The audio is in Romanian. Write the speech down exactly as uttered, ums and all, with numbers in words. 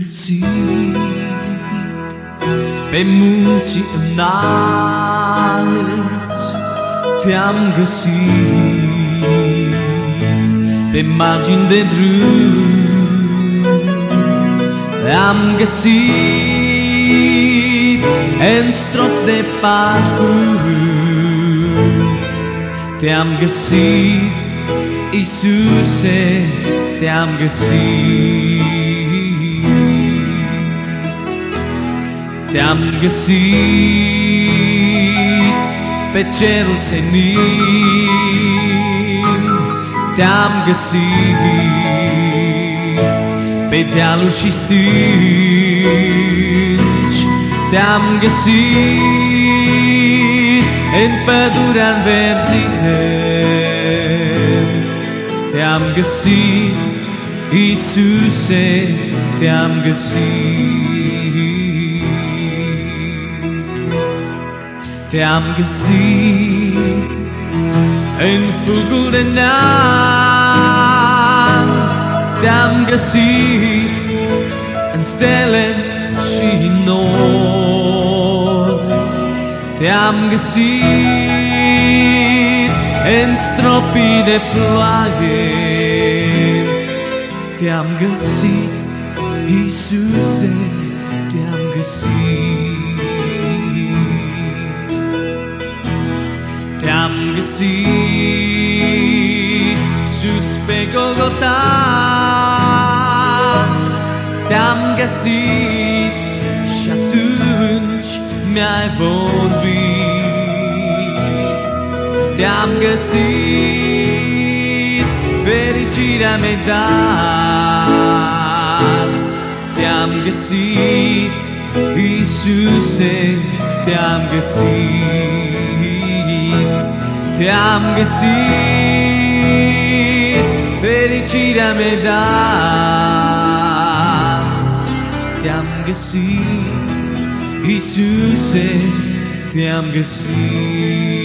găsit pe munții înalți, te-am găsit pe margini de drum, te-am găsit în strop de parfum, te-am găsit, Iisuse, te-am găsit. Te-am găsit pe cerul senin, te-am găsit pe dealuri și stânci, te-am găsit în pădurea înverzită, te-am găsit, Iisuse, te-am găsit. Te-am găsit în fulgul de neam, te-am găsit în stele și nori, te-am găsit în stropii de ploaie, te-am găsit, Iisuse, te-am găsit. Te-am găsit sus pe Golgota, te-am găsit și atunci mi-ai vorbit. Te-am găsit, fericirea mi-ai dat. Te-am găsit, Iisuse, te-am găsit. Te-am găsit, fericirea mi-ai dat. Te-am găsit, Iisuse, te-am găsit.